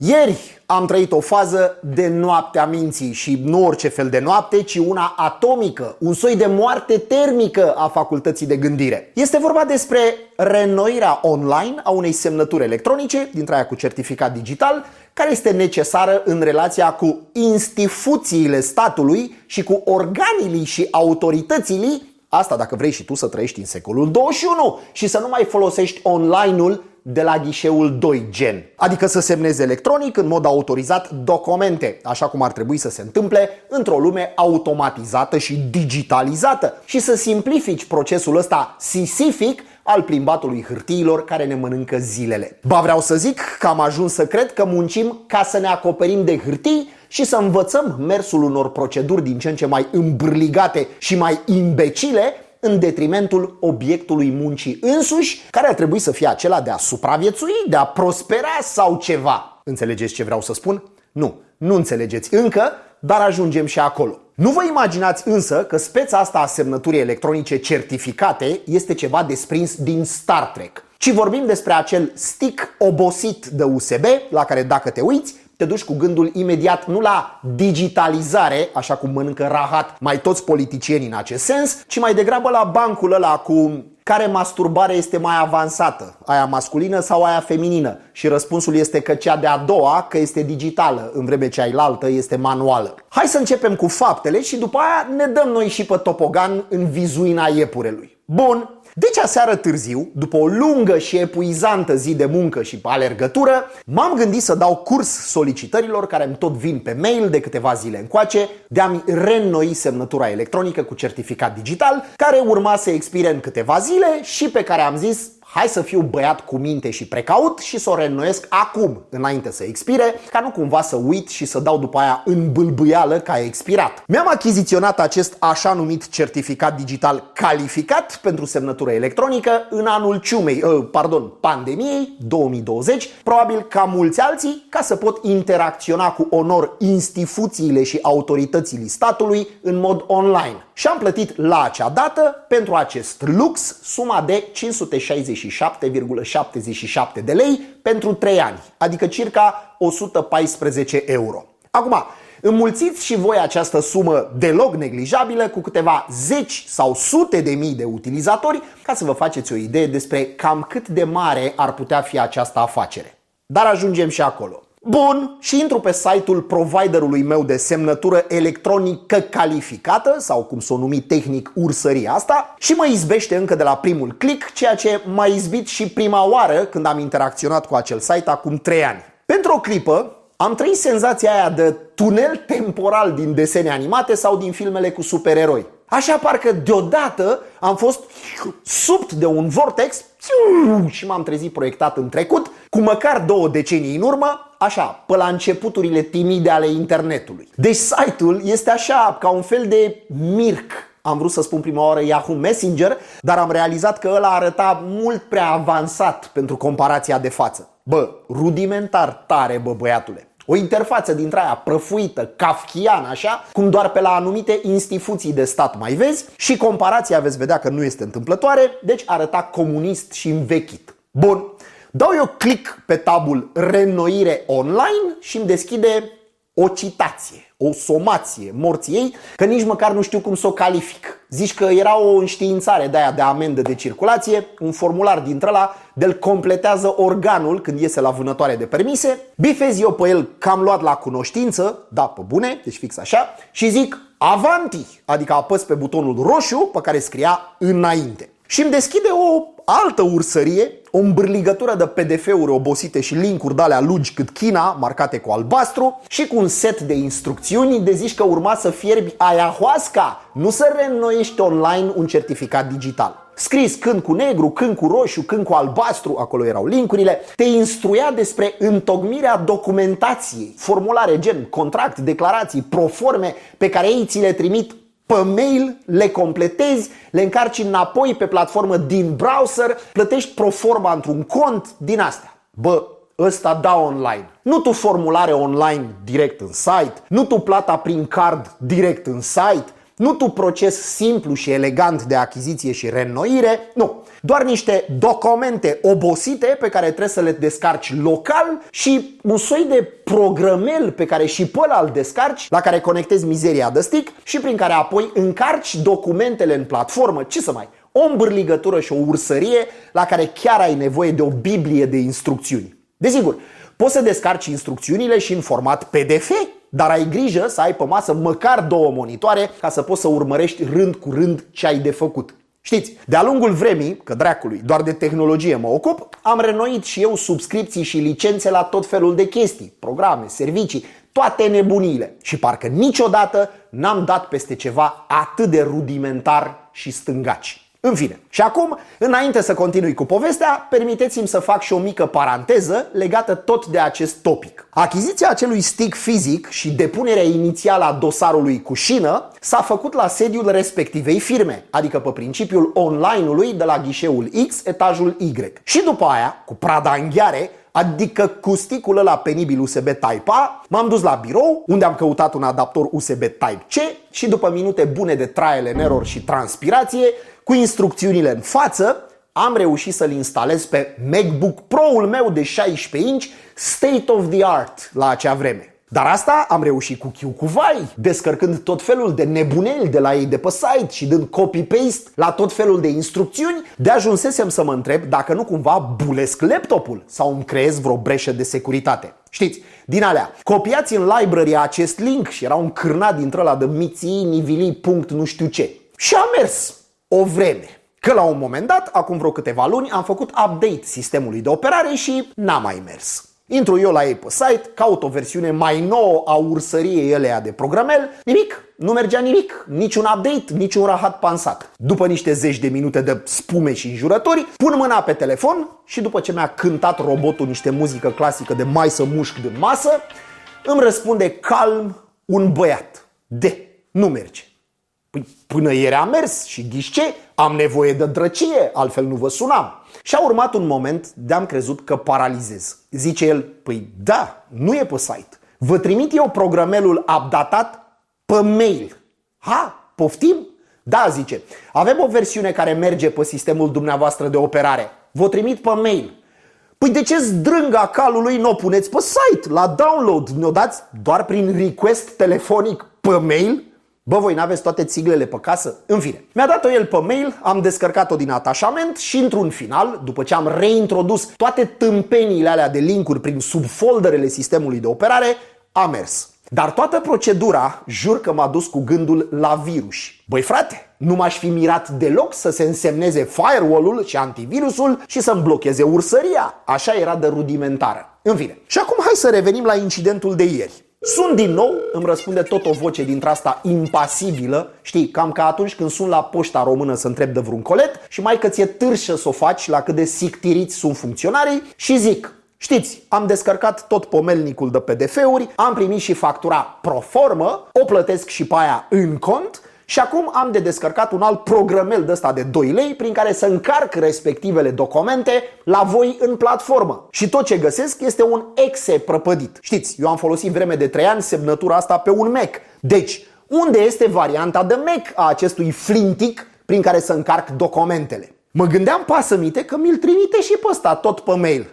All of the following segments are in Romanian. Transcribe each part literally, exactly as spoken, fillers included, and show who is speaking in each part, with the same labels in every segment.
Speaker 1: Ieri am trăit o fază de noaptea minții și nu orice fel de noapte, ci una atomică, un soi de moarte termică a facultății de gândire. Este vorba despre reînnoirea online a unei semnături electronice, dintre aia cu certificat digital, care este necesară în relația cu instituțiile statului și cu organele și autoritățile. Asta dacă vrei și tu să trăiești în secolul douăzeci și unu și să nu mai folosești online-ul de la ghișeul doi gen. Adică să semnezi electronic în mod autorizat documente, așa cum ar trebui să se întâmple într-o lume automatizată și digitalizată, și să simplifici procesul ăsta sisific al plimbatului hârtiilor care ne mănâncă zilele. Ba vreau să zic că am ajuns să cred că muncim ca să ne acoperim de hârtii și să învățăm mersul unor proceduri din ce în ce mai îmbârligate și mai imbecile, în detrimentul obiectului muncii însuși, care ar trebui să fie acela de a supraviețui, de a prospera sau ceva. Înțelegeți ce vreau să spun? Nu, nu înțelegeți încă, dar ajungem și acolo. Nu vă imaginați însă că speța asta a semnăturii electronice certificate este ceva desprins din Star Trek, ci vorbim despre acel stick obosit de U S B la care, dacă te uiți, te duci cu gândul imediat nu la digitalizare, așa cum mănâncă rahat mai toți politicienii în acest sens, ci mai degrabă la bancul ăla cu care masturbare este mai avansată, aia masculină sau aia feminină. Și răspunsul este că cea de-a doua, că este digitală, în vreme ce ailaltă este manuală. Hai să începem cu faptele și după aia ne dăm noi și pe topogan în vizuina iepurelui. Bun. Deci aseară târziu, după o lungă și epuizantă zi de muncă și alergătură, m-am gândit să dau curs solicitărilor care îmi tot vin pe mail de câteva zile încoace de a-mi reînnoi semnătura electronică cu certificat digital, care urma să expire în câteva zile și pe care am zis: hai să fiu băiat cu minte și precaut și să o reînnoiesc acum, înainte să expire, ca nu cumva să uit și să dau după aia în bâlbâială că a expirat. Mi-am achiziționat acest așa numit certificat digital calificat pentru semnătură electronică în anul ciumei, uh, pardon, pandemiei două mii douăzeci, probabil ca mulți alții, ca să pot interacționa cu onor instituțiile și autoritățile statului în mod online. Și am plătit la acea dată pentru acest lux suma de cinci sute șaizeci și șapte virgulă șaptezeci și șapte de lei pentru trei ani, adică circa o sută paisprezece euro. Acum, înmulțiți și voi această sumă deloc neglijabilă cu câteva zeci sau sute de mii de utilizatori ca să vă faceți o idee despre cam cât de mare ar putea fi această afacere. Dar ajungem și acolo. Bun, și intru pe site-ul providerului meu de semnătură electronică calificată, sau cum s-o numi tehnic ursăria asta, și mă izbește încă de la primul click, ceea ce m-a izbit și prima oară când am interacționat cu acel site acum trei ani. Pentru o clipă am trăit senzația aia de tunel temporal din desene animate sau din filmele cu supereroi. Așa parcă deodată am fost subt de un vortex și m-am trezit proiectat în trecut, cu măcar două decenii în urmă, așa, pe la începuturile timide ale internetului. Deci site-ul este așa, ca un fel de Mirc. Am vrut să spun prima oară Yahoo Messenger, dar am realizat că ăla arăta mult prea avansat pentru comparația de față. Bă, rudimentar tare, bă, băiatule. O interfață dintre aia prăfuită, kafkiană, așa, cum doar pe la anumite instituții de stat mai vezi, și comparația veți vedea că nu este întâmplătoare, deci arăta comunist și învechit. Bun, dau eu click pe tabul reînnoire online și îmi deschide o citație, o somație morții ei, că nici măcar nu știu cum să o calific. Zici că era o înștiințare de aia de amendă de circulație, un formular dintre ăla de-l completează organul când iese la vânătoare de permise, bifez eu pe el că am luat la cunoștință, da, pe bune, deci fix așa, și zic avanti, adică apăs pe butonul roșu pe care scria înainte. Și îmi deschide o altă ursărie, o îmbârligătură de P D F-uri obosite și link-uri de alea lungi cât China, marcate cu albastru, și cu un set de instrucțiuni de zici că urma să fierbi ayahuasca, nu să reînnoiești online un certificat digital. Scris când cu negru, când cu roșu, când cu albastru, acolo erau linkurile, te instruia despre întocmirea documentației, formulare gen contract, declarații, proforme pe care ei ți le trimit pe mail, le completezi, le încarci înapoi pe platformă din browser, plătești proforma într-un cont din astea. Bă, ăsta da online. Nu tu formulare online direct în site, nu tu plata prin card direct în site, Nu tu proces simplu și elegant de achiziție și reînnoire, nu. Doar niște documente obosite pe care trebuie să le descarci local și un soi de programel pe care și pe ăla îl descarci, la care conectezi mizeria de stick și prin care apoi încarci documentele în platformă. Ce să mai... O îmbârligătură și o ursărie la care chiar ai nevoie de o biblie de instrucțiuni. Desigur, poți să descarci instrucțiunile și în format P D F, dar ai grijă să ai pe masă măcar două monitoare ca să poți să urmărești rând cu rând ce ai de făcut. Știți, de-a lungul vremii, că dracului, doar de tehnologie mă ocup, am reînnoit și eu subscripții și licențe la tot felul de chestii, programe, servicii, toate nebuniile. Și parcă niciodată n-am dat peste ceva atât de rudimentar și stângaci. În fine, și acum, înainte să continui cu povestea, permiteți-mi să fac și o mică paranteză legată tot de acest topic. Achiziția acelui stick fizic și depunerea inițială a dosarului cu șină s-a făcut la sediul respectivei firme, adică pe principiul online-ului de la ghișeul X, etajul Y. Și după aia, cu prada în gheare, adică cu sticul ăla penibil U S B Type-A, m-am dus la birou, unde am căutat un adaptor U S B Type-C și după minute bune de trial and error și transpirație, cu instrucțiunile în față, am reușit să-l instalez pe MacBook Pro-ul meu de șaisprezece inch, state of the art la acea vreme. Dar asta am reușit cu chiu cu vai, descărcând tot felul de nebuneli de la ei de pe site și dând copy-paste la tot felul de instrucțiuni, de ajunsesem să mă întreb dacă nu cumva bulesc laptopul sau îmi creez vreo breșă de securitate. Știți, din alea, copiați în library acest link și era un cârnat dintre-ăla de miții, nivili, punct nu știu ce. Și a mers o vreme. Că la un moment dat, acum vreo câteva luni, am făcut update sistemului de operare și n-a mai mers. Intru eu la ei pe site, caut o versiune mai nouă a ursăriei elea de programel, nimic, nu mergea nimic, niciun update, niciun rahat pansat. După niște zeci de minute de spume și înjurători, pun mâna pe telefon și după ce mi-a cântat robotul niște muzică clasică de mai să mușc din masă, îmi răspunde calm un băiat. De, nu merge. Păi până ieri a mers și ghiși ce? Am nevoie de drăcie, altfel nu vă sunam. Și a urmat un moment de-am crezut că paralizez. Zice el, păi da, nu e pe site. Vă trimit eu programelul updatat pe mail. Ha, poftim? Da, zice, avem o versiune care merge pe sistemul dumneavoastră de operare. Vă trimit pe mail. Păi de ce zdrânga calului n-o puneți pe site, la download? Ne-o dați doar prin request telefonic pe mail? Bă, voi n-aveți toate țiglele pe casă? În fine, mi-a dat-o el pe mail, am descărcat-o din atașament și într-un final, după ce am reintrodus toate tâmpeniile alea de linkuri prin subfolderele sistemului de operare, a mers. Dar toată procedura, jur că m-a dus cu gândul la virus. Băi frate, nu m-aș fi mirat deloc să se însemneze firewall-ul și antivirusul și să-mi blocheze ursăria. Așa era de rudimentară. În fine, și acum hai să revenim la incidentul de ieri. Sun din nou, îmi răspunde tot o voce dintre-asta impasibilă, știi, cam ca atunci când sun la poșta română să întreb de vreun colet și mai că ți-e târșă să o faci la cât de sictiriți sunt funcționarii și zic, știți, am descărcat tot pomelnicul de P D F-uri, am primit și factura pro formă, o plătesc și pe aia în cont și acum am de descărcat un alt programel de ăsta de doi lei prin care să încarc respectivele documente la voi în platformă. Și tot ce găsesc este un exe prăpădit. Știți, eu am folosit vreme de trei ani semnătura asta pe un Mac. Deci, unde este varianta de Mac a acestui flintic prin care să încarc documentele? Mă gândeam pasămite că mi-l trimite și pe ăsta tot pe mail.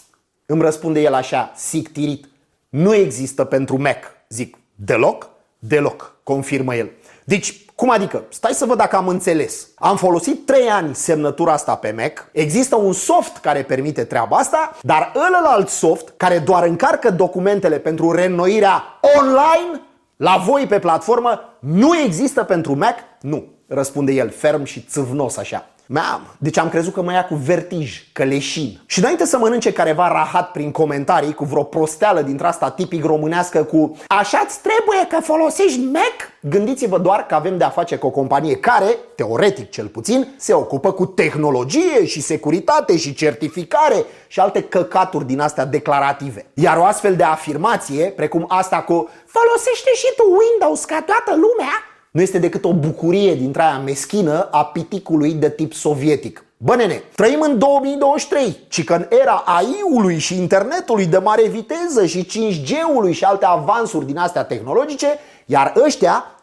Speaker 1: Îmi răspunde el așa, sictirit, nu există pentru Mac. Zic, deloc? Deloc, confirmă el. Deci, cum adică? Stai să văd dacă am înțeles. Am folosit trei ani semnătura asta pe Mac, există un soft care permite treaba asta, dar ălălalt soft, care doar încarcă documentele pentru reînnoirea online, la voi pe platformă, nu există pentru Mac? Nu, răspunde el ferm și țâvnos așa. Meam, deci am crezut că mă ia cu vertij, că leșin. Și înainte să mănânce careva rahat prin comentarii cu vreo prosteală dintre-asta tipic românească cu așa-ți trebuie că folosești Mac, gândiți-vă doar că avem de-a face cu o companie care, teoretic cel puțin, se ocupă cu tehnologie și securitate și certificare și alte căcaturi din astea declarative. Iar o astfel de afirmație, precum asta cu folosește și tu Windows ca toată lumea, nu este decât o bucurie dintre aia meschină a piticului de tip sovietic. Bă, nene, trăim în două mii douăzeci și trei, ci că în era A I-ului și internetului de mare viteză și cinci G-ului și alte avansuri din astea tehnologice, iar ăștia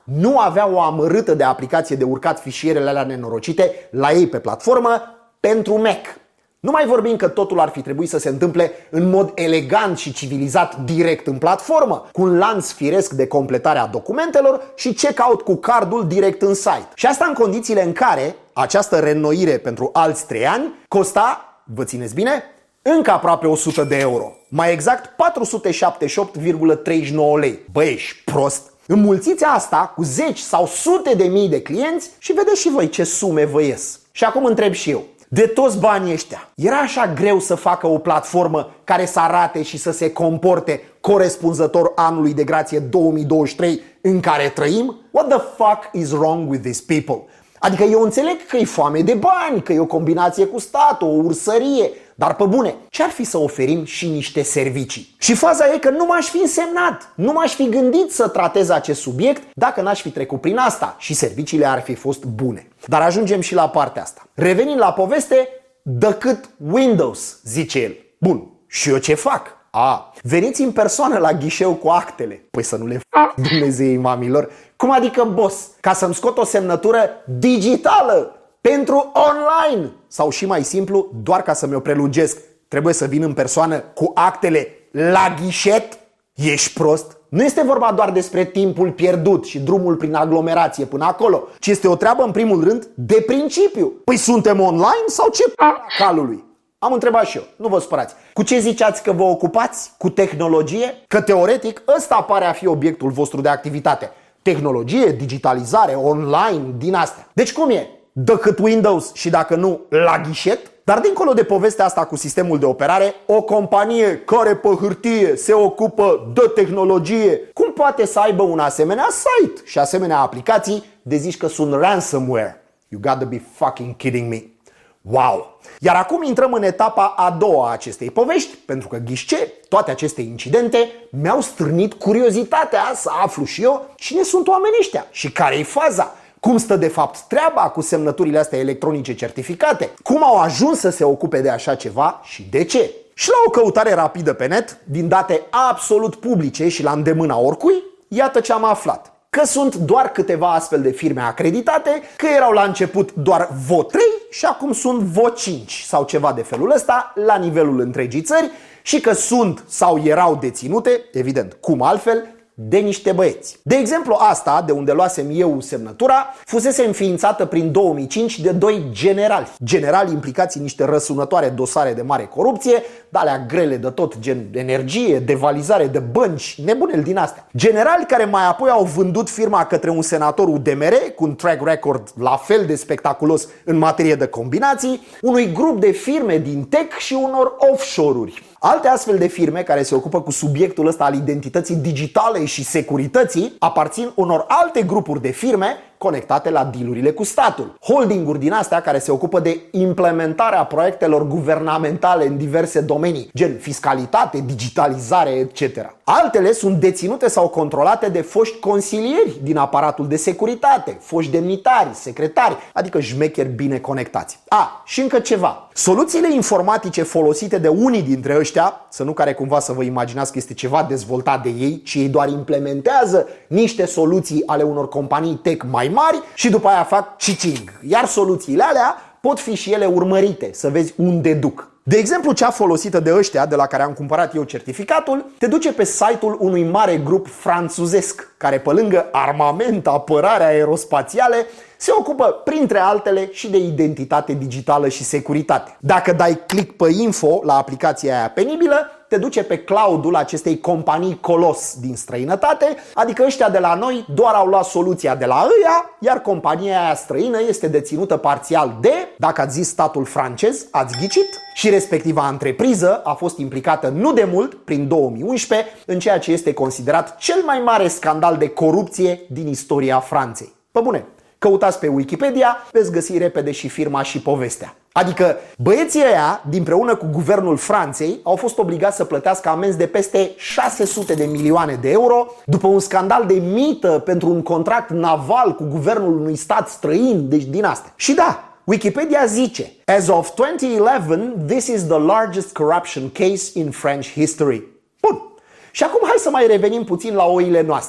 Speaker 1: nu aveau o amărâtă de aplicație de urcat fișierele alea nenorocite la ei pe platformă pentru Mac. Nu mai vorbim că totul ar fi trebuit să se întâmple în mod elegant și civilizat direct în platformă, cu un lanț firesc de completare a documentelor și checkout cu cardul direct în site. Și asta în condițiile în care această reînnoire pentru alți trei ani costa, vă țineți bine, încă aproape o sută de euro. Mai exact patru sute șaptezeci și opt virgulă treizeci și nouă lei. Băi, ești prost? Înmulțiți asta cu zeci sau sute de mii de clienți și vedeți și voi ce sume vă ies. Și acum întreb și eu. De toți banii ăștia, era așa greu să facă o platformă care să arate și să se comporte corespunzător anului de grație două mii douăzeci și trei în care trăim? What the fuck is wrong with these people? Adică eu înțeleg că e foame de bani, că e o combinație cu statul, o ursărie, dar pe bune, ce-ar fi să oferim și niște servicii? Și faza e că nu m-aș fi însemnat, nu m-aș fi gândit să tratez acest subiect dacă n-aș fi trecut prin asta și serviciile ar fi fost bune. Dar ajungem și la partea asta. Revenind la poveste, decât Windows, zice el. Bun, și eu ce fac? A, veniți în persoană la ghișeu cu actele. Păi să nu le fac Dumnezeii mamilor. Cum adică, boss? Ca să-mi scot o semnătură digitală pentru online? Sau și mai simplu, doar ca să mi-o prelungesc, trebuie să vin în persoană cu actele la ghișet? Ești prost? Nu este vorba doar despre timpul pierdut și drumul prin aglomerație până acolo, ci este o treabă în primul rând de principiu. Păi suntem online sau ce p***a calului? Am întrebat și eu, nu vă spărați. Cu ce ziceați că vă ocupați? Cu tehnologie? Că teoretic ăsta pare a fi obiectul vostru de activitate. Tehnologie, digitalizare, online, din astea. Deci cum e? Decât Windows și dacă nu, la ghișet? Dar dincolo de povestea asta cu sistemul de operare, o companie care pe hârtie se ocupă de tehnologie, cum poate să aibă un asemenea site și asemenea aplicații de zici că sunt ransomware? You gotta be fucking kidding me. Wow! Iar acum intrăm în etapa a doua a acestei povești, pentru că ghișce, toate aceste incidente mi-au strânit curiozitatea să aflu și eu cine sunt oamenii ăștia și care e faza. Cum stă de fapt treaba cu semnăturile astea electronice certificate? Cum au ajuns să se ocupe de așa ceva și de ce? Și la o căutare rapidă pe net, din date absolut publice și la îndemâna oricui, iată ce am aflat. Că sunt doar câteva astfel de firme acreditate, că erau la început doar V O trei și acum sunt V O cinci sau ceva de felul ăsta la nivelul întregii țări și că sunt sau erau deținute, evident, cum altfel, de niște băieți. De exemplu, asta, de unde luasem eu semnătura, fusese înființată prin două mii cinci de doi generali. Generali implicați în niște răsunătoare dosare de mare corupție, de-alea grele de tot, gen energie, devalizare de bănci, nebuneli din astea. Generali care mai apoi au vândut firma către un senator U D M R, cu un track record la fel de spectaculos în materie de combinații, unui grup de firme din tech și unor offshore-uri. Alte astfel de firme care se ocupă cu subiectul ăsta al identității digitale și securității aparțin unor alte grupuri de firme conectate la dealurile cu statul. Holdinguri din astea care se ocupă de implementarea proiectelor guvernamentale în diverse domenii, gen fiscalitate, digitalizare, et cetera. Altele sunt deținute sau controlate de foști consilieri din aparatul de securitate, foști demnitari, secretari, adică șmecheri bine conectați. A, și încă ceva. Soluțiile informatice folosite de unii dintre ăștia, să nu care cumva să vă imaginați că este ceva dezvoltat de ei, ci ei doar implementează niște soluții ale unor companii tech mai mari și după aia fac cicing. Iar soluțiile alea pot fi și ele urmărite, să vezi unde duc. De exemplu, cea folosită de ăștia, de la care am cumpărat eu certificatul, te duce pe site-ul unui mare grup franțuzesc, care pe lângă armament, apărare aerospațiale, se ocupă, printre altele, și de identitate digitală și securitate. Dacă dai click pe info la aplicația aia penibilă, te duce pe cloud-ul acestei companii colos din străinătate, adică ăștia de la noi doar au luat soluția de la ăia, iar compania aia străină este deținută parțial de, dacă ați zis statul francez, ați ghicit, și respectiva întrepriză a fost implicată nu de mult, prin două mii unsprezece, în ceea ce este considerat cel mai mare scandal de corupție din istoria Franței. Pe bune, căutați pe Wikipedia, veți găsi repede și firma și povestea. Adică băieții ăia, dinpreună cu guvernul Franței, au fost obligați să plătească amenzi de peste șase sute de milioane de euro după un scandal de mită pentru un contract naval cu guvernul unui stat străin, deci din astea. Și da, Wikipedia zice: As of twenty eleven, this is the largest corruption case in French history. Bun. Și acum hai să mai revenim puțin la oile noastre. Care-i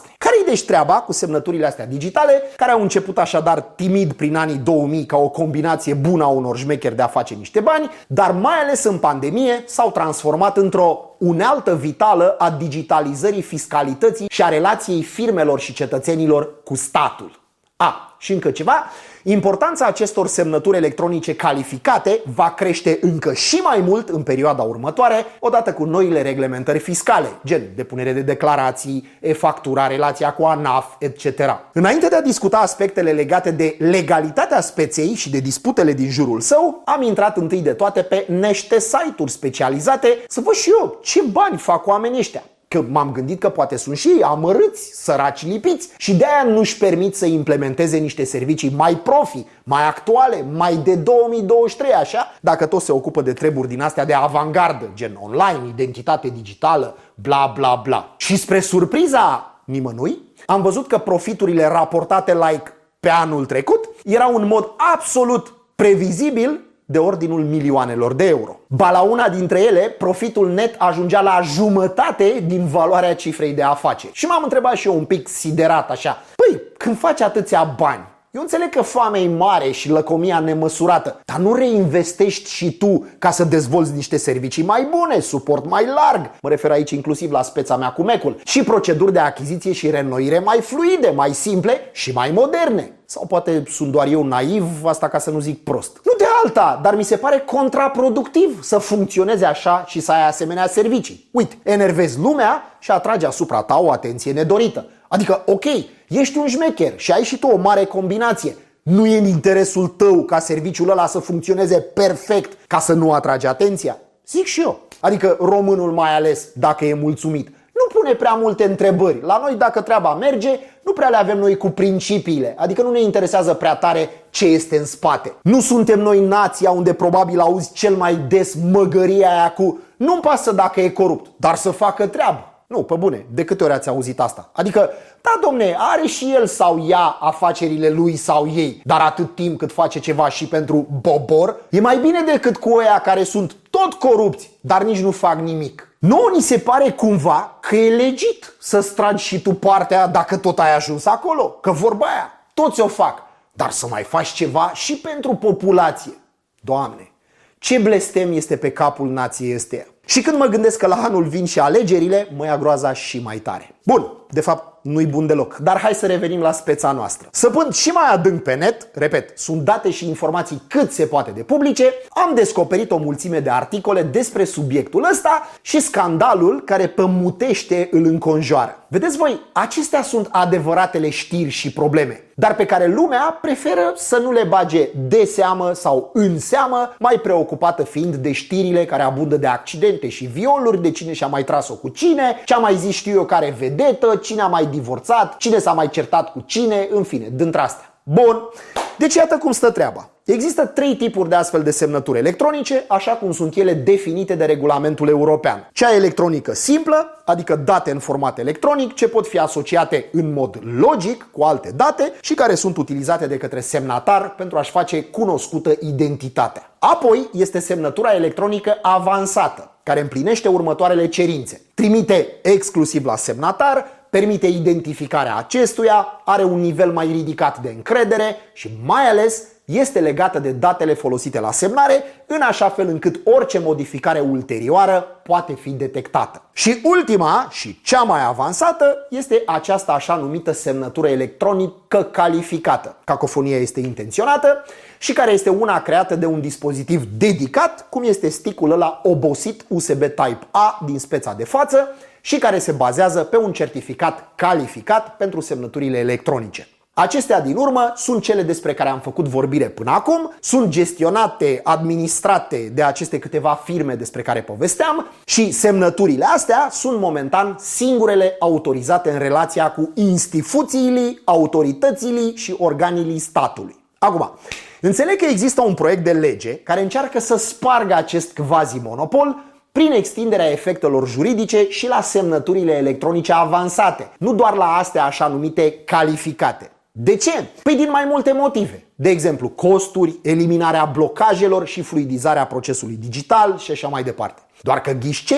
Speaker 1: deci treaba cu semnăturile astea digitale, care au început așadar timid prin anii două mii ca o combinație bună a unor șmecheri de a face niște bani, dar mai ales în pandemie s-au transformat într-o unealtă vitală a digitalizării fiscalității și a relației firmelor și cetățenilor cu statul. A, și încă ceva, importanța acestor semnături electronice calificate va crește încă și mai mult în perioada următoare, odată cu noile reglementări fiscale, gen depunere de declarații, e-factura, relația cu ANAF, et cetera. Înainte de a discuta aspectele legate de legalitatea speței și de disputele din jurul său, am intrat întâi de toate pe niște site-uri specializate să văd și eu ce bani fac oamenii ăștia. Că m-am gândit că poate sunt și ei amărâți, săraci lipiți și de-aia nu-și permit să implementeze niște servicii mai profi, mai actuale, mai de două mii douăzeci și trei, așa, dacă tot se ocupă de treburi din astea de avangardă, gen online, identitate digitală, bla bla bla. Și spre surpriza nimănui, am văzut că profiturile raportate like pe anul trecut erau în mod absolut previzibil de ordinul milioanelor de euro. Ba la una dintre ele, profitul net ajungea la jumătate din valoarea cifrei de afaceri. Și m-am întrebat și eu un pic siderat așa, păi, când faci atâția bani, eu înțeleg că foamea e mare și lăcomia nemăsurată, dar nu reinvestești și tu ca să dezvolți niște servicii mai bune, suport mai larg, mă refer aici inclusiv la speța mea cu Mac-ul, și proceduri de achiziție și reînnoire mai fluide, mai simple și mai moderne. Sau poate sunt doar eu naiv, asta ca să nu zic prost. Nu de alta, dar mi se pare contraproductiv să funcționeze așa și să ai asemenea servicii. Uite, enervezi lumea și atragi asupra ta o atenție nedorită. Adică, ok, ești un șmecher și ai și tu o mare combinație. Nu e în interesul tău ca serviciul ăla să funcționeze perfect ca să nu atragi atenția? Zic și eu. Adică românul mai ales, dacă e mulțumit, nu pune prea multe întrebări. La noi, dacă treaba merge, nu prea le avem noi cu principiile. Adică nu ne interesează prea tare ce este în spate. Nu suntem noi nația unde probabil auzi cel mai des măgăria aia cu nu-mi pasă dacă e corupt, dar să facă treabă. Nu, pe bune, de câte ori ați auzit asta? Adică, da, domne, are și el sau ea afacerile lui sau ei, dar atât timp cât face ceva și pentru bobor, e mai bine decât cu ăia care sunt tot corupți, dar nici nu fac nimic. Nouă ni se pare cumva că e legit să-ți tragi și tu partea dacă tot ai ajuns acolo, că vorba aia, toți o fac, dar să mai faci ceva și pentru populație. Doamne, ce blestem este pe capul nației ăsteia. Și când mă gândesc că la anul vin și alegerile, mă ia groaza și mai tare. Bun, de fapt nu-i bun deloc, dar hai să revenim la speța noastră. Săpând și mai adânc pe net, repet, sunt date și informații cât se poate de publice, am descoperit o mulțime de articole despre subiectul ăsta și scandalul care pămutește îl înconjoară. Vedeți voi, acestea sunt adevăratele știri și probleme, dar pe care lumea preferă să nu le bage de seamă sau în seamă, mai preocupată fiind de știrile care abundă de accidente și violuri, de cine și-a mai tras-o cu cine, ce a mai zis știu eu care vedetă, cine a mai divorțat, cine s-a mai certat cu cine, în fine, dintre-astea. Bun, deci iată cum stă treaba. Există trei tipuri de astfel de semnături electronice, așa cum sunt ele definite de regulamentul european. Cea electronică simplă, adică date în format electronic, ce pot fi asociate în mod logic cu alte date și care sunt utilizate de către semnatar pentru a-și face cunoscută identitatea. Apoi este semnătura electronică avansată, care împlinește următoarele cerințe. Trimite exclusiv la semnatar, permite identificarea acestuia, are un nivel mai ridicat de încredere și mai ales este legată de datele folosite la semnare, în așa fel încât orice modificare ulterioară poate fi detectată. Și ultima și cea mai avansată este această așa numită semnătură electronică calificată. Cacofonia este intenționată și care este una creată de un dispozitiv dedicat, cum este stickul ăla obosit U S B Type-A din speța de față și care se bazează pe un certificat calificat pentru semnăturile electronice. Acestea din urmă sunt cele despre care am făcut vorbire până acum, sunt gestionate, administrate de aceste câteva firme despre care povesteam și semnăturile astea sunt momentan singurele autorizate în relația cu instituțiile, autoritățile și organele statului. Acum, înțeleg că există un proiect de lege care încearcă să spargă acest quasi-monopol prin extinderea efectelor juridice și la semnăturile electronice avansate, nu doar la astea așa numite calificate. De ce? Păi din mai multe motive. De exemplu, costuri, eliminarea blocajelor și fluidizarea procesului digital și așa mai departe. Doar că ghiși ce?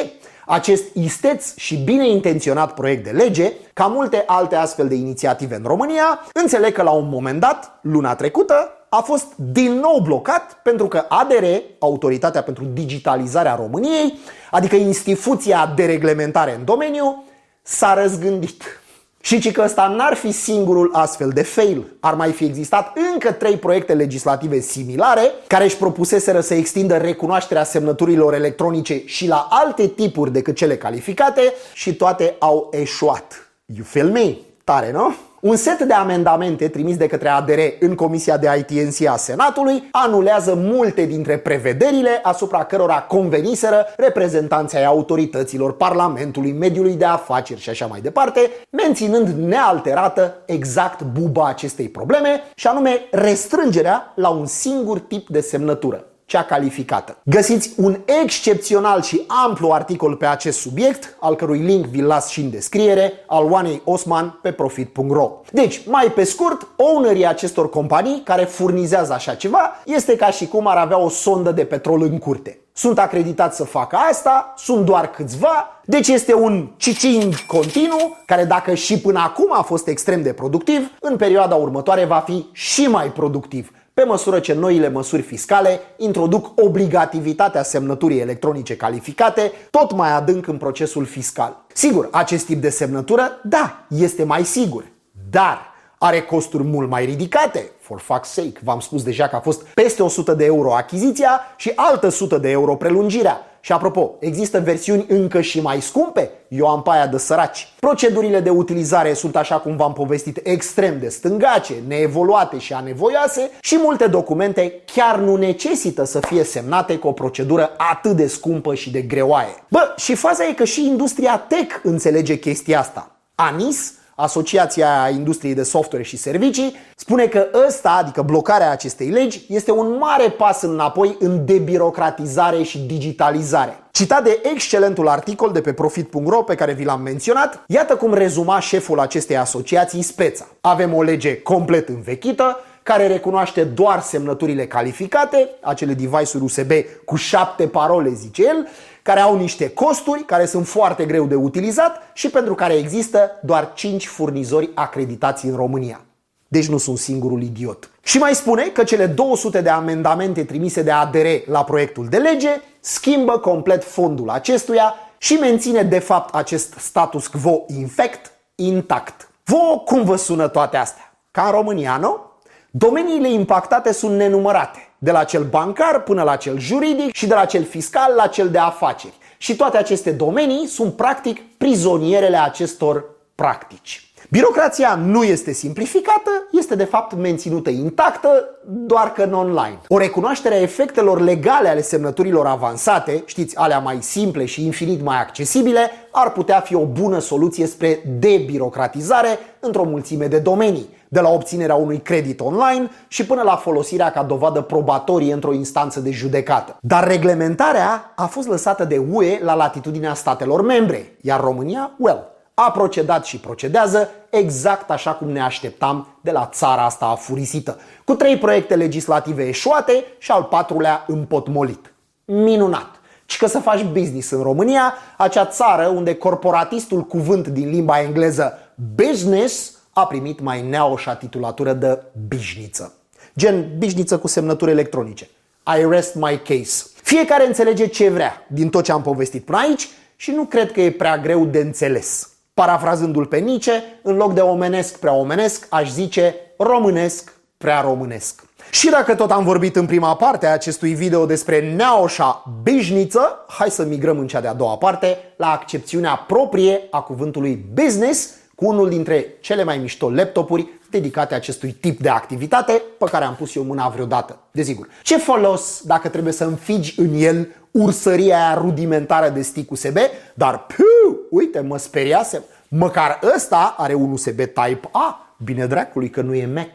Speaker 1: Acest isteț și bine intenționat proiect de lege, ca multe alte astfel de inițiative în România, înțeleg că la un moment dat, luna trecută, a fost din nou blocat pentru că A D R, Autoritatea pentru Digitalizarea României, adică instituția de reglementare în domeniu, s-a răzgândit. Și ci că ăsta n-ar fi singurul astfel de fail. Ar mai fi existat încă trei proiecte legislative similare care își propuseseră să extindă recunoașterea semnăturilor electronice și la alte tipuri decât cele calificate și toate au eșuat. You feel me? Tare, nu? Un set de amendamente trimis de către A D R în Comisia de I T N C a Senatului anulează multe dintre prevederile asupra cărora conveniseră reprezentanții ai autorităților, Parlamentului, mediului de afaceri și așa mai departe, menținând nealterată exact buba acestei probleme, și anume restrângerea la un singur tip de semnătură, cea calificată. Găsiți un excepțional și amplu articol pe acest subiect, al cărui link vi-l las și în descriere, al Oanei Osman pe profit punct ro. Deci, mai pe scurt, ownerii acestor companii care furnizează așa ceva este ca și cum ar avea o sondă de petrol în curte. Sunt acreditați să facă asta, sunt doar câțiva, deci este un cicing continuu care, dacă și până acum a fost extrem de productiv, în perioada următoare va fi și mai productiv, pe măsură ce noile măsuri fiscale introduc obligativitatea semnăturii electronice calificate tot mai adânc în procesul fiscal. Sigur, acest tip de semnătură, da, este mai sigur, dar are costuri mult mai ridicate. For fuck's sake, v-am spus deja că a fost peste o sută de euro achiziția și altă o sută de euro prelungirea. Și apropo, există versiuni încă și mai scumpe? Eu am pe aia de săraci. Procedurile de utilizare sunt, așa cum v-am povestit, extrem de stângace, neevoluate și anevoioase și multe documente chiar nu necesită să fie semnate cu o procedură atât de scumpă și de greoaie. Bă, și faza e că și industria tech înțelege chestia asta. A N I S, Asociația Industriei de Software și Servicii, spune că ăsta, adică blocarea acestei legi, este un mare pas înapoi în debirocratizare și digitalizare. Citat de excelentul articol de pe profit punct ro pe care vi l-am menționat, iată cum rezuma șeful acestei asociații speța. Avem o lege complet învechită, care recunoaște doar semnăturile calificate, acele device-uri U S B cu șapte parole, zice el, care au niște costuri, care sunt foarte greu de utilizat și pentru care există doar cinci furnizori acreditați în România. Deci nu sunt singurul idiot. Și mai spune că cele două sute de amendamente trimise de A D R la proiectul de lege schimbă complet fondul acestuia și menține de fapt acest status quo infect intact. Vouă cum vă sună toate astea? Ca în România, nu? Domeniile impactate sunt nenumărate, de la cel bancar până la cel juridic și de la cel fiscal la cel de afaceri. Și toate aceste domenii sunt practic prizonierele acestor practici. Birocrația nu este simplificată, este de fapt menținută intactă, doar că în online. O recunoaștere a efectelor legale ale semnăturilor avansate, știți, alea mai simple și infinit mai accesibile, ar putea fi o bună soluție spre debirocratizare într-o mulțime de domenii, de la obținerea unui credit online și până la folosirea ca dovadă probatorie într-o instanță de judecată. Dar reglementarea a fost lăsată de U E la latitudinea statelor membre, iar România, well, a procedat și procedează exact așa cum ne așteptam de la țara asta afurisită, cu trei proiecte legislative eșuate și al patrulea împotmolit. Minunat! Și că să faci business în România, acea țară unde corporatistul cuvânt din limba engleză business a primit mai neaușa titulatură de bișniță. Gen bișniță cu semnături electronice. I rest my case. Fiecare înțelege ce vrea din tot ce am povestit până aici și nu cred că e prea greu de înțeles. Parafrazându-l pe Nice, în loc de omenesc prea omenesc, aș zice românesc prea românesc. Și dacă tot am vorbit în prima parte a acestui video despre neaușa bișniță, hai să migrăm în cea de-a doua parte la accepțiunea proprie a cuvântului business cu unul dintre cele mai mișto laptopuri dedicate acestui tip de activitate pe care am pus eu mâna vreodată. Desigur, ce folos dacă trebuie să înfigi în el ursăria aia rudimentară de stick U S B, dar piu, uite, mă speriasem, măcar ăsta are un U S B Type-A, bine dracului că nu e Mac.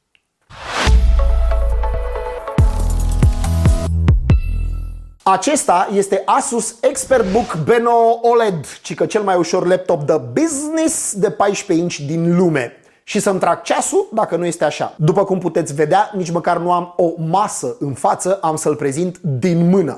Speaker 1: Acesta este Asus ExpertBook Beno O L E D, cică cel mai ușor laptop de business de paisprezece inci din lume. Și să-mi trag ceasul dacă nu este așa. După cum puteți vedea, nici măcar nu am o masă în față, am să-l prezint din mână.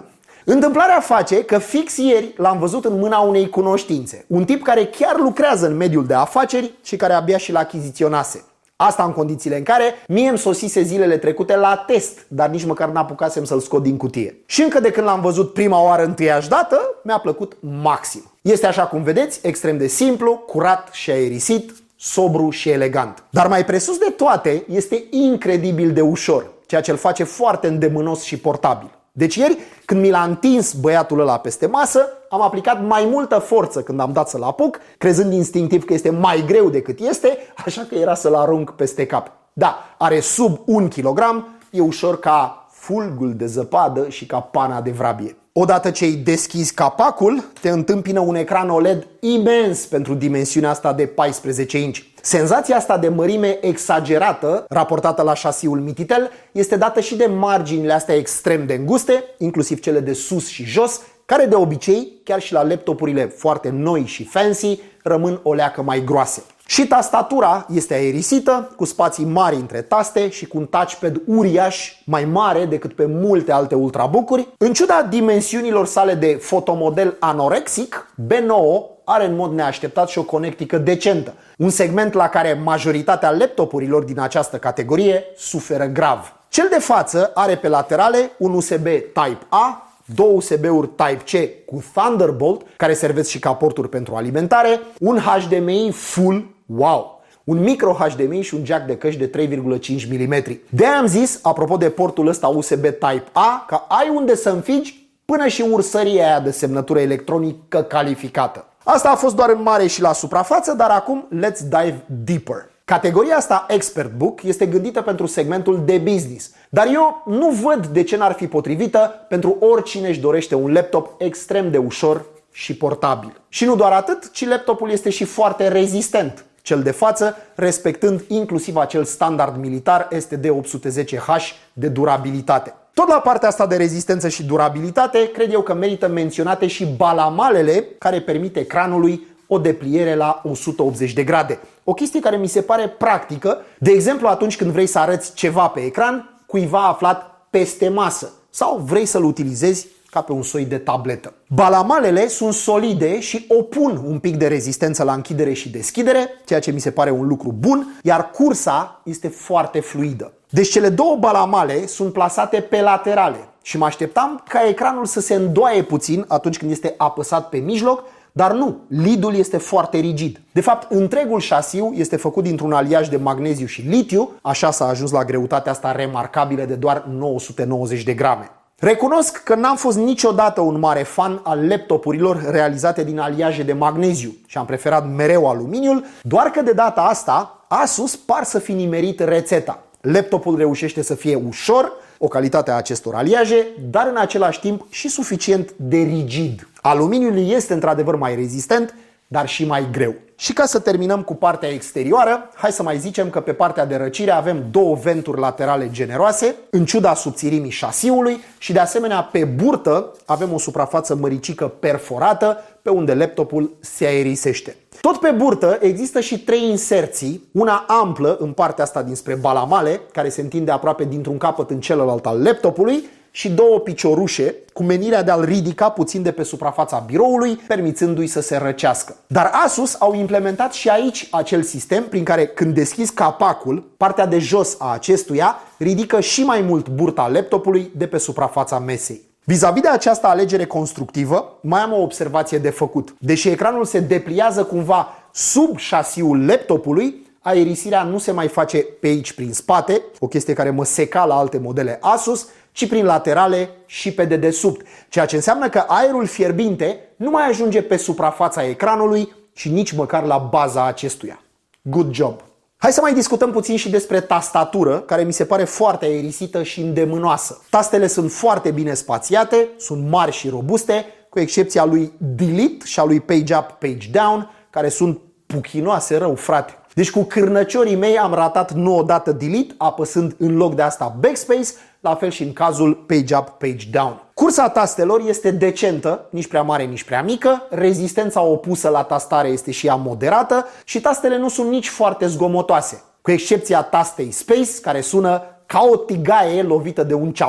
Speaker 1: Întâmplarea face că fix ieri l-am văzut în mâna unei cunoștințe, un tip care chiar lucrează în mediul de afaceri și care abia și l-achiziționase. Asta în condițiile în care mie îmi sosise zilele trecute la test, dar nici măcar n-apucasem să-l scot din cutie. Și încă de când l-am văzut prima oară întâiași dată, mi-a plăcut maxim. Este, așa cum vedeți, extrem de simplu, curat și aerisit, sobru și elegant. Dar mai presus de toate, este incredibil de ușor, ceea ce îl face foarte îndemânos și portabil. Deci ieri, când mi l-a întins băiatul ăla peste masă, am aplicat mai multă forță când am dat să-l apuc, crezând instinctiv că este mai greu decât este, așa că era să-l arunc peste cap. Da, are sub un kilogram, e ușor ca fulgul de zăpadă și ca pana de vrabie. Odată ce îi deschizi capacul, te întâmpină un ecran O L E D imens pentru dimensiunea asta de paisprezece inci. Senzația asta de mărime exagerată, raportată la șasiul Mititel, este dată și de marginile astea extrem de înguste, inclusiv cele de sus și jos, care de obicei, chiar și la laptopurile foarte noi și fancy, rămân o leacă mai groase. Și tastatura este aerisită, cu spații mari între taste și cu un touchpad uriaș, mai mare decât pe multe alte ultrabook-uri. În ciuda dimensiunilor sale de fotomodel anorexic, B nouă are în mod neașteptat și o conectică decentă, un segment la care majoritatea laptopurilor din această categorie suferă grav. Cel de față are pe laterale un U S B Type-A, două U S B-uri Type-C cu Thunderbolt, care servesc și ca porturi pentru alimentare, un H D M I full, wow! Un micro H D M I și un jack de căști de trei virgulă cinci milimetri. De-aia am zis, apropo de portul ăsta U S B Type-A, că ai unde să înfigi până și ursăria aia de semnătură electronică calificată. Asta a fost doar în mare și la suprafață, dar acum let's dive deeper. Categoria asta Expert Book este gândită pentru segmentul de business, dar eu nu văd de ce n-ar fi potrivită pentru oricine își dorește un laptop extrem de ușor și portabil. Și nu doar atât, ci laptopul este și foarte rezistent, cel de față respectând inclusiv acel standard militar S T D opt sute zece H de durabilitate. Tot la partea asta de rezistență și durabilitate, cred eu că merită menționate și balamalele care permit ecranului o depliere la o sută optzeci de grade. O chestie care mi se pare practică, de exemplu atunci când vrei să arăți ceva pe ecran cuiva aflat peste masă sau vrei să-l utilizezi ca pe un soi de tabletă. Balamalele sunt solide și opun un pic de rezistență la închidere și deschidere, ceea ce mi se pare un lucru bun, iar cursa este foarte fluidă. Deci cele două balamale sunt plasate pe laterale și mă așteptam ca ecranul să se îndoaie puțin atunci când este apăsat pe mijloc, dar nu, lidul este foarte rigid. De fapt, întregul șasiu este făcut dintr-un aliaj de magneziu și litiu, așa s-a ajuns la greutatea asta remarcabilă de doar nouă sute nouăzeci de grame. Recunosc că n-am fost niciodată un mare fan al laptopurilor realizate din aliaje de magneziu și am preferat mereu aluminiul, doar că de data asta Asus par să fi nimerit rețeta. Laptopul reușește să fie ușor, o calitate a acestor aliaje, dar în același timp și suficient de rigid. Aluminiul este într-adevăr mai rezistent, dar și mai greu. Și ca să terminăm cu partea exterioară, hai să mai zicem că pe partea de răcire avem două venturi laterale generoase, în ciuda subțirimii șasiului, și de asemenea pe burtă avem o suprafață măricică perforată pe unde laptopul se aerisește. Tot pe burtă există și trei inserții, una amplă în partea asta dinspre balamale, care se întinde aproape dintr-un capăt în celălalt al laptopului, și două piciorușe cu menirea de a-l ridica puțin de pe suprafața biroului, permițându-i să se răcească. Dar Asus au implementat și aici acel sistem prin care când deschizi capacul, partea de jos a acestuia ridică și mai mult burta laptopului de pe suprafața mesei. Vis-a-vis de această alegere constructivă, mai am o observație de făcut. Deși ecranul se depliază cumva sub șasiul laptopului, aerisirea nu se mai face pe aici prin spate, o chestie care mă seca la alte modele Asus, ci prin laterale și pe dedesubt, ceea ce înseamnă că aerul fierbinte nu mai ajunge pe suprafața ecranului și nici măcar la baza acestuia. Good job! Hai să mai discutăm puțin și despre tastatură, care mi se pare foarte aerisită și îndemânoasă. Tastele sunt foarte bine spațiate, sunt mari și robuste, cu excepția lui Delete și a lui Page Up, Page Down, care sunt puchinoase rău, frate. Deci cu cârnăciorii mei am ratat nu odată Delete, apăsând în loc de asta Backspace, la fel și în cazul Page Up, Page Down. Cursa tastelor este decentă, nici prea mare, nici prea mică, rezistența opusă la tastare este și ea moderată și tastele nu sunt nici foarte zgomotoase, cu excepția tastei Space, care sună ca o tigaie lovită de un ceaun,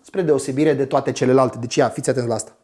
Speaker 1: spre deosebire de toate celelalte. Deci ia, fiți atenți la asta.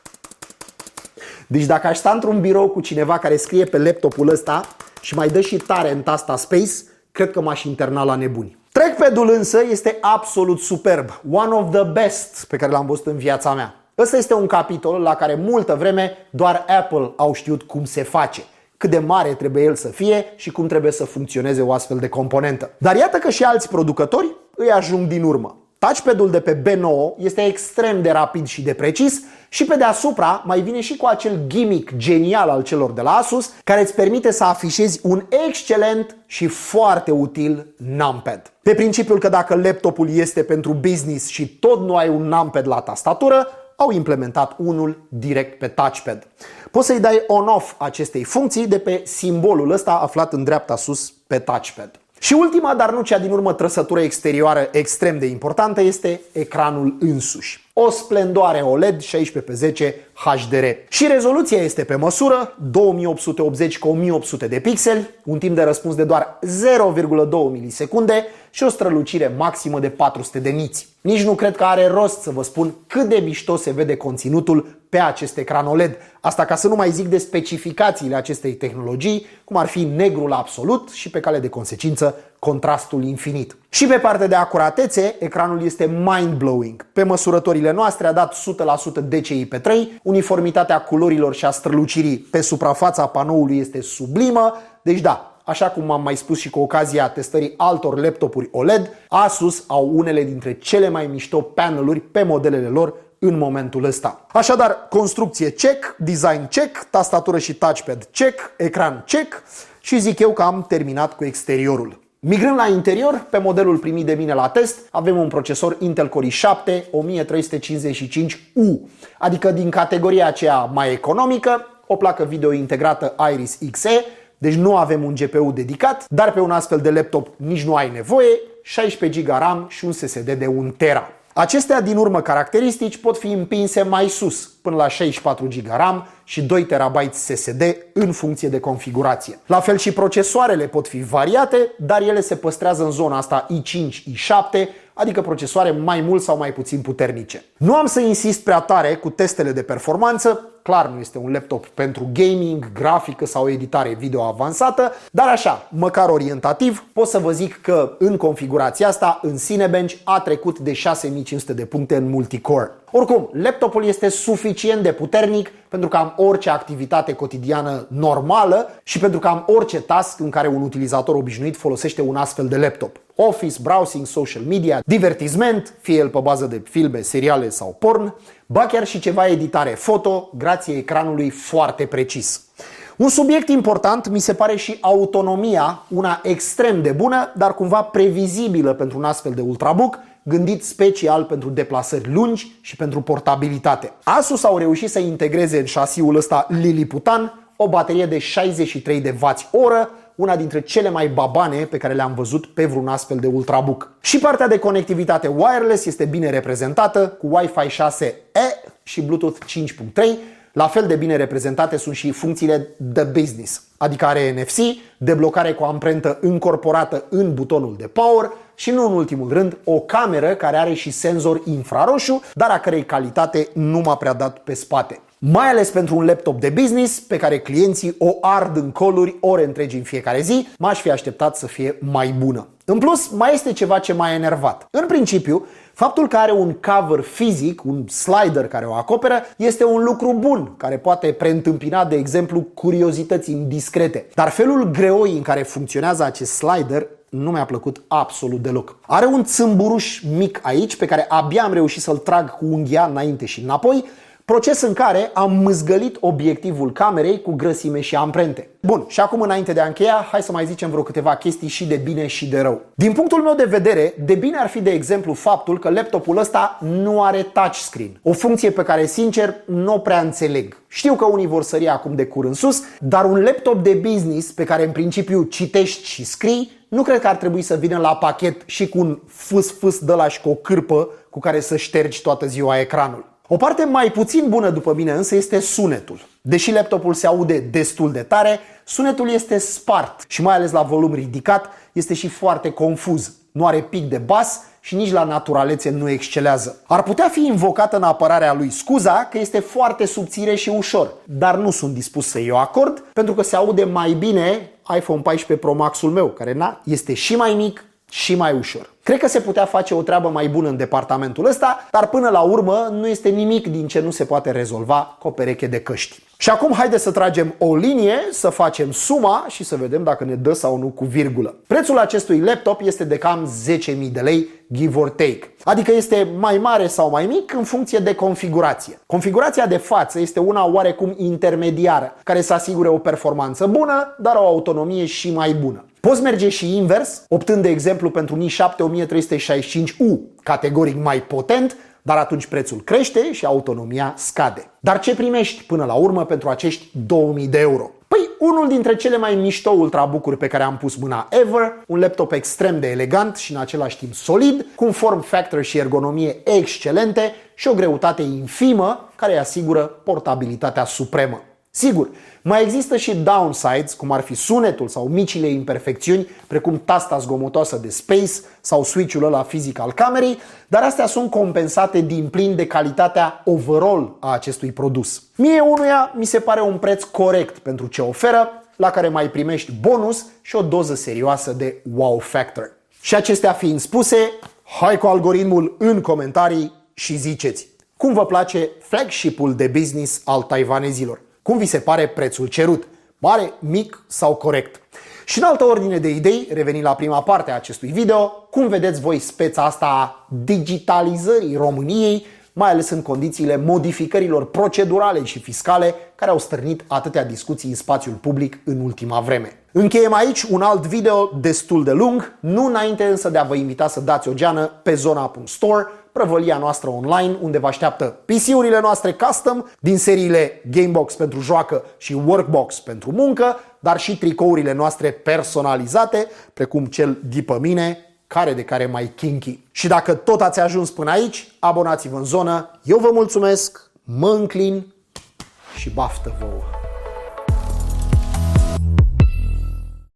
Speaker 1: Deci dacă aș sta într-un birou cu cineva care scrie pe laptopul ăsta și mai dă și tare în tasta Space, cred că m-aș interna la nebuni. Trackpad-ul însă este absolut superb. One of the best pe care l-am văzut în viața mea. Ăsta este un capitol la care multă vreme doar Apple au știut cum se face, cât de mare trebuie el să fie și cum trebuie să funcționeze o astfel de componentă. Dar iată că și alți producători îi ajung din urmă. Touchpad-ul de pe B nouă este extrem de rapid și de precis și pe deasupra mai vine și cu acel gimmick genial al celor de la Asus care îți permite să afișezi un excelent și foarte util numpad. Pe principiul că dacă laptopul este pentru business și tot nu ai un numpad la tastatură, au implementat unul direct pe touchpad. Poți să-i dai on-off acestei funcții de pe simbolul ăsta aflat în dreapta sus pe touchpad. Și ultima, dar nu cea din urmă, trăsătură exterioară extrem de importantă este ecranul însuși. O splendoare O L E D șaisprezece pe zece H D R. Și rezoluția este pe măsură, două mii opt sute optzeci cu o mie opt sute de pixeli, un timp de răspuns de doar zero virgulă doi milisecunde și o strălucire maximă de patru sute de niți. Nici nu cred că are rost să vă spun cât de mișto se vede conținutul pe acest ecran O L E D. Asta ca să nu mai zic de specificațiile acestei tehnologii, cum ar fi negrul absolut și pe cale de consecință contrastul infinit. Și pe partea de acuratețe, ecranul este mind-blowing. Pe măsurătorile noastre a dat o sută la sută D C I pe trei, uniformitatea culorilor și a strălucirii pe suprafața panoului este sublimă, deci da, așa cum am mai spus și cu ocazia testării altor laptopuri O L E D, Asus au unele dintre cele mai mișto paneluri pe modelele lor în momentul ăsta. Așadar, construcție check, design check, tastatură și touchpad check, ecran check și zic eu că am terminat cu exteriorul. Migrând la interior, pe modelul primit de mine la test, avem un procesor Intel Core i șapte o mie trei sute cincizeci și cinci U, adică din categoria aceea mai economică, o placă video integrată Iris X E, deci nu avem un G P U dedicat, dar pe un astfel de laptop nici nu ai nevoie, șaisprezece giga RAM și un S S D de un tera. Acestea din urmă caracteristici pot fi împinse mai sus, până la șaizeci și patru giga RAM și doi terabyte S S D în funcție de configurație. La fel și procesoarele pot fi variate, dar ele se păstrează în zona asta i cinci i șapte, adică procesoare mai mult sau mai puțin puternice. Nu am să insist prea tare cu testele de performanță, clar nu este un laptop pentru gaming, grafică sau editare video avansată, dar așa, măcar orientativ, pot să vă zic că în configurația asta, în Cinebench, a trecut de șase mii cinci sute de puncte în multicore. Oricum, laptopul este suficient de puternic pentru că am orice activitate cotidiană normală și pentru că am orice task în care un utilizator obișnuit folosește un astfel de laptop. Office, browsing, social media, divertisment, fie el pe bază de filme, seriale sau porn, ba chiar și ceva editare foto, grație ecranului foarte precis. Un subiect important mi se pare și autonomia, una extrem de bună, dar cumva previzibilă pentru un astfel de ultrabook, gândit special pentru deplasări lungi și pentru portabilitate. Asus au reușit să integreze în șasiul ăsta liliputan o baterie de șaizeci și trei de watt-oră, una dintre cele mai babane pe care le-am văzut pe vreun astfel de ultrabook. Și partea de conectivitate wireless este bine reprezentată cu Wi-Fi șase E și Bluetooth cinci punct trei. La fel de bine reprezentate sunt și funcțiile de business, adică are N F C, deblocare cu amprentă încorporată în butonul de power și nu în ultimul rând o cameră care are și senzor infraroșu, dar a cărei calitate nu m-a prea dat pe spate. Mai ales pentru un laptop de business pe care clienții o ard în coluri ore întregi în fiecare zi, m-aș fi așteptat să fie mai bună. În plus, mai este ceva ce m-a enervat. În principiu, faptul că are un cover fizic, un slider care o acoperă, este un lucru bun, care poate preîntâmpina, de exemplu, curiozități indiscrete. Dar felul greoi în care funcționează acest slider nu mi-a plăcut absolut deloc. Are un țâmburuș mic aici, pe care abia am reușit să-l trag cu unghia înainte și înapoi, proces în care am mâzgălit obiectivul camerei cu grăsime și amprente. Bun, și acum înainte de a încheia, hai să mai zicem vreo câteva chestii și de bine și de rău. Din punctul meu de vedere, de bine ar fi de exemplu faptul că laptopul ăsta nu are touchscreen. O funcție pe care, sincer, nu o prea înțeleg. Știu că unii vor sări acum de cur în sus, dar un laptop de business pe care în principiu citești și scrii, nu cred că ar trebui să vină la pachet și cu un fâs-fâs de ăla și cu o cârpă cu care să ștergi toată ziua ecranul. O parte mai puțin bună după mine însă este sunetul. Deși laptopul se aude destul de tare, sunetul este spart și mai ales la volum ridicat este și foarte confuz. nu are pic de bas și nici la naturalețe nu excelează. Ar putea fi invocată în apărarea lui scuza că este foarte subțire și ușor, dar nu sunt dispus să-i o acord pentru că se aude mai bine iPhone paisprezece Pro Max-ul meu, care na, este și mai mic și mai ușor. Cred că se putea face o treabă mai bună în departamentul ăsta, dar până la urmă nu este nimic din ce nu se poate rezolva cu o pereche de căști. Și acum haide să tragem o linie, să facem suma și să vedem dacă ne dă sau nu cu virgulă. Prețul acestui laptop este de cam zece mii de lei, give or take. Adică este mai mare sau mai mic în funcție de configurație. Configurația de față este una oarecum intermediară, care să asigure o performanță bună, dar o autonomie și mai bună. Poți merge și invers, optând de exemplu pentru Mi șapte o mie trei sute șaizeci și cinci U, categoric mai potent, dar atunci prețul crește și autonomia scade. Dar ce primești până la urmă pentru acești două mii de euro? Păi, unul dintre cele mai mișto ultrabook-uri pe care am pus mâna ever, un laptop extrem de elegant și în același timp solid, cu un form factor și ergonomie excelente și o greutate infimă care îi asigură portabilitatea supremă. Sigur, mai există și downsides, cum ar fi sunetul sau micile imperfecțiuni, precum tasta zgomotoasă de Space sau switch-ul ăla fizic al camerei, dar astea sunt compensate din plin de calitatea overall a acestui produs. Mie unuia mi se pare un preț corect pentru ce oferă, la care mai primești bonus și o doză serioasă de wow factor. Și acestea fiind spuse, hai cu algoritmul în comentarii și ziceți cum vă place flagship-ul de business al taiwanezilor. Cum vi se pare prețul cerut? Mare, mic sau corect? Și în altă ordine de idei, revenind la prima parte a acestui video, cum vedeți voi speța asta a digitalizării României, mai ales în condițiile modificărilor procedurale și fiscale care au stârnit atâtea discuții în spațiul public în ultima vreme. Încheiem aici un alt video destul de lung, nu înainte însă de a vă invita să dați o geană pe zona punct store, prăvălia noastră online, unde vă așteaptă P C-urile noastre custom din seriile Gamebox pentru joacă și Workbox pentru muncă, dar și tricourile noastre personalizate, precum cel după mine, care de care mai kinky. Și dacă tot ați ajuns până aici, abonați-vă în zonă, eu vă mulțumesc, mă înclin și baftă vouă!